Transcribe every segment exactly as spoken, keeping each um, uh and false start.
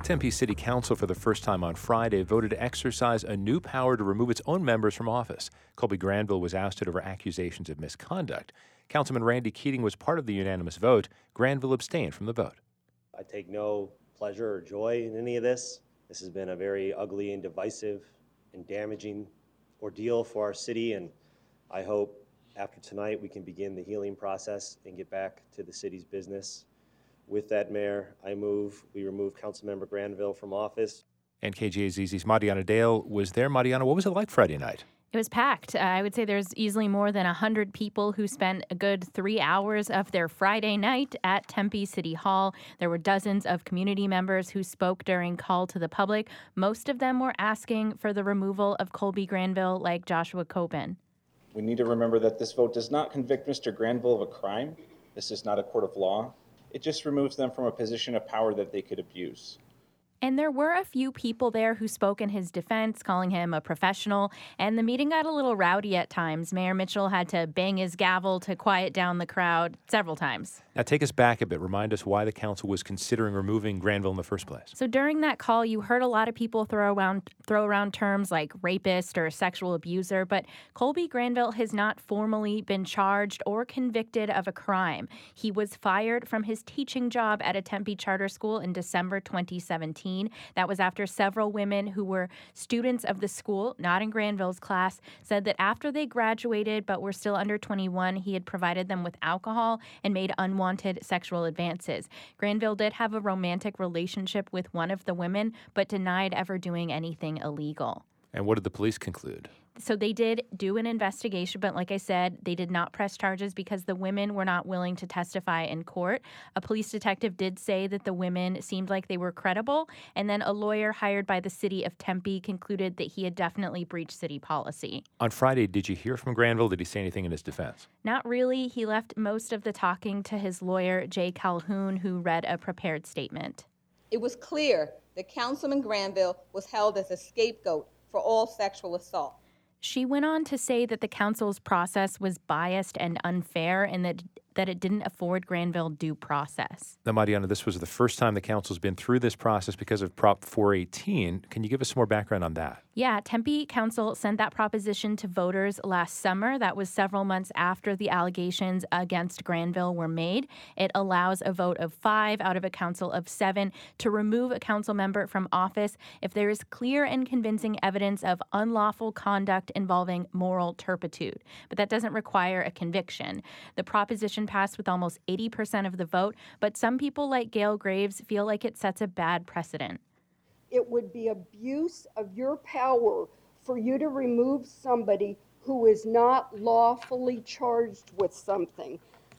Tempe City Council, for the first time on Friday, voted to exercise a new power to remove its own members from office. Colby Granville was ousted over accusations of misconduct. Councilman Randy Keating was part of the unanimous vote. Granville abstained from the vote. I take no pleasure or joy in any of this. This has been a very ugly and divisive and damaging ordeal for our city, and I hope after tonight we can begin the healing process and get back to the city's business. With that, Mayor, I move we remove Councilmember Granville from office. And K G A Z Z's Mariana Dale was there. Mariana, what was it like Friday night? It was packed. Uh, I would say there's easily more than one hundred people who spent a good three hours of their Friday night at Tempe City Hall. There were dozens of community members who spoke during call to the public. Most of them were asking for the removal of Colby Granville, like Joshua Coben. We need to remember that this vote does not convict Mister Granville of a crime. This is not a court of law. It just removes them from a position of power that they could abuse. And there were a few people there who spoke in his defense, calling him a professional, and the meeting got a little rowdy at times. Mayor Mitchell had to bang his gavel to quiet down the crowd several times. Now take us back a bit. Remind us why the council was considering removing Granville in the first place. So during that call, you heard a lot of people throw around throw around terms like rapist or sexual abuser, but Colby Granville has not formally been charged or convicted of a crime. He was fired from his teaching job at a Tempe charter school in December twenty seventeen. That was after several women who were students of the school, not in Granville's class, said that after they graduated but were still under twenty-one, he had provided them with alcohol and made unwanted sexual advances. Granville did have a romantic relationship with one of the women, but denied ever doing anything illegal. And what did the police conclude? So they did do an investigation, but like I said, they did not press charges because the women were not willing to testify in court. A police detective did say that the women seemed like they were credible, and then a lawyer hired by the city of Tempe concluded that he had definitely breached city policy. On Friday, did you hear from Granville? Did he say anything in his defense? Not really. He left most of the talking to his lawyer, Jay Calhoun, who read a prepared statement. It was clear that Councilman Granville was held as a scapegoat for all sexual assault. She went on to say that the council's process was biased and unfair and that that it didn't afford Granville due process. Now, Mariana, this was the first time the council's been through this process because of Prop four eighteen. Can you give us some more background on that? Yeah, Tempe Council sent that proposition to voters last summer. That was several months after the allegations against Granville were made. It allows a vote of five out of a council of seven to remove a council member from office if there is clear and convincing evidence of unlawful conduct involving moral turpitude. But that doesn't require a conviction. The proposition passed with almost eighty percent of the vote, but some people like Gail Graves feel like it sets a bad precedent. It would be abuse of your power for you to remove somebody who is not lawfully charged with something.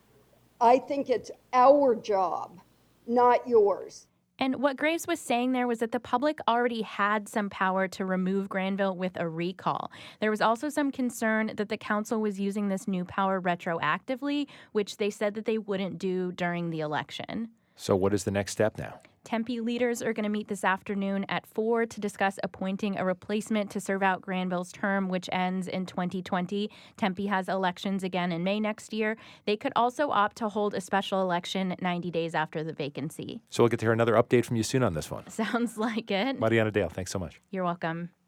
I think it's our job, not yours. And what Graves was saying there was that the public already had some power to remove Granville with a recall. There was also some concern that the council was using this new power retroactively, which they said that they wouldn't do during the election. So what is the next step now? Tempe leaders are going to meet this afternoon at four to discuss appointing a replacement to serve out Granville's term, which ends in twenty twenty. Tempe has elections again in May next year. They could also opt to hold a special election ninety days after the vacancy. So we'll get to hear another update from you soon on this one. Sounds like it. Mariana Dale, thanks so much. You're welcome.